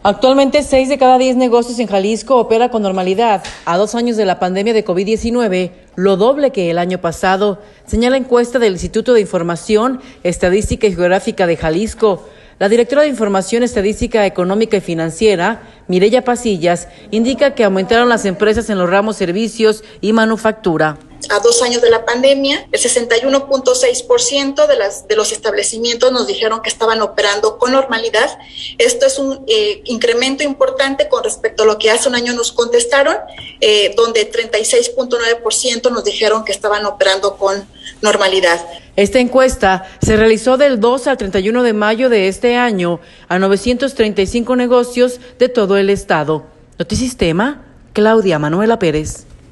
Actualmente, 6 de cada 10 negocios en Jalisco opera con normalidad. A 2 años de la pandemia de COVID-19, lo doble que el año pasado, señala encuesta del Instituto de Información, Estadística y Geográfica de Jalisco. La directora de Información Estadística Económica y Financiera, Mireya Pasillas, indica que aumentaron las empresas en los ramos servicios y manufactura. A 2 años de la pandemia, el 61.6% de los establecimientos nos dijeron que estaban operando con normalidad. Esto es un incremento importante con respecto a lo que hace un año nos contestaron, donde 36.9% nos dijeron que estaban operando con normalidad. Esta encuesta se realizó del 2 al 31 de mayo de este año a 935 negocios de todo el estado. Notisistema, Claudia Manuela Pérez.